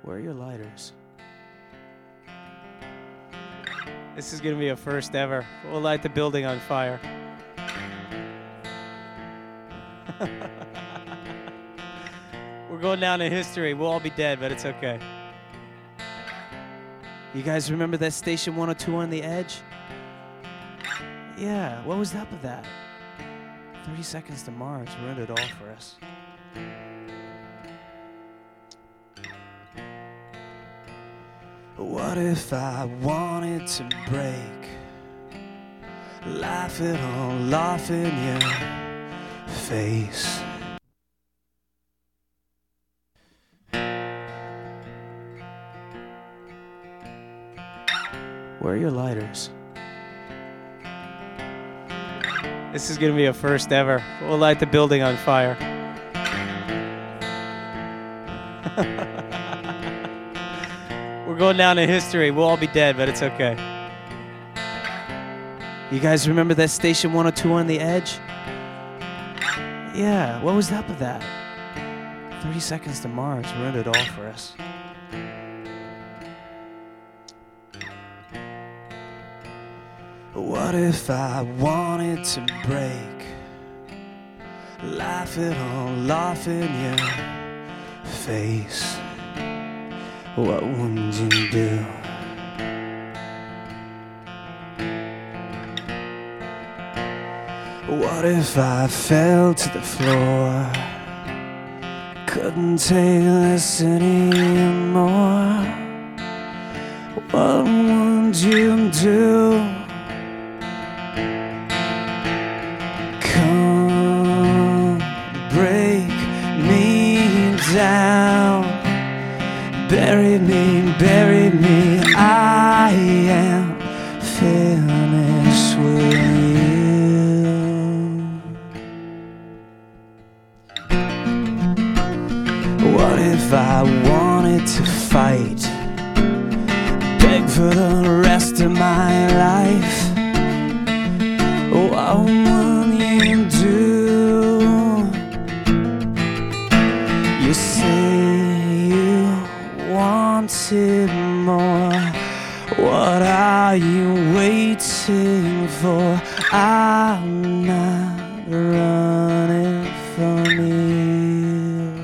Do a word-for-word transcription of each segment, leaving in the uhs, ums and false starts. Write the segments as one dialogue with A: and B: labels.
A: Where are your lighters? This is going to be a first ever. We'll light the building on fire. We're going down in history. We'll all be dead, but it's okay. You guys remember that Station one oh two on the Edge? Yeah, what was up with that? thirty Seconds to Mars ruined it all for us. What if I wanted to break? Laugh it all off in your face. Where are your lighters? This is going to be a first ever. We'll light the building on fire. We're going down in history. We'll all be dead, but it's okay. You guys remember that Station one oh two on the Edge? Yeah, what was up with that? thirty Seconds to Mars ruined it all for us. What if I wanted to break? Laugh it all off in your face. What would you do? What if I fell to the floor? Couldn't take this anymore. What would you do? Come break me down. Bury me, bury me, I am finished with you. What if I wanted to fight? Beg for the rest of my life. What would you do? You say you wanted more. What are you waiting for? I'm not running from you.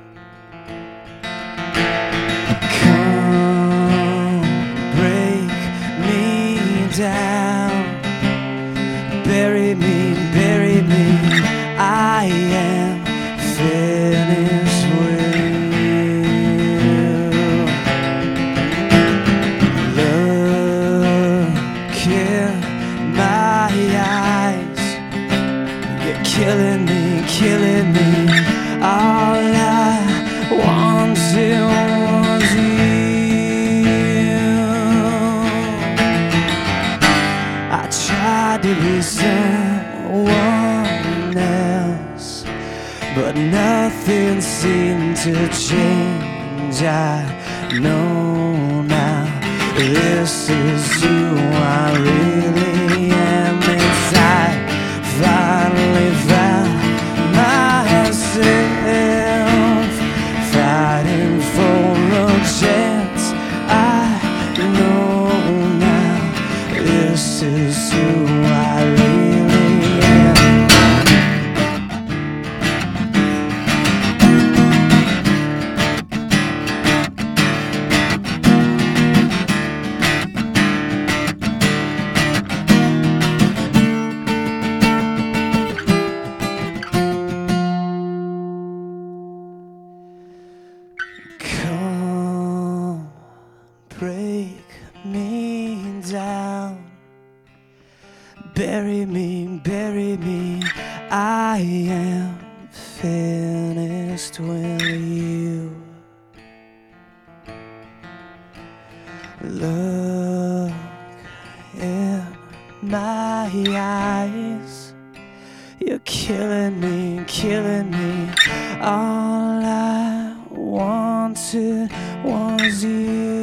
A: Come break me down. Bury me, bury me, I am finished with you. Look in my eyes. You're killing me, killing me. All I wanted was you. I tried to be someone else, but nothing seemed to change. I know now this is who I really am inside. Finally found myself fighting for a chance. I know now this is who I really am. Come break me down. Bury me, bury me, I am finished with you. Look in my eyes. You're killing me, killing me. All I wanted was you.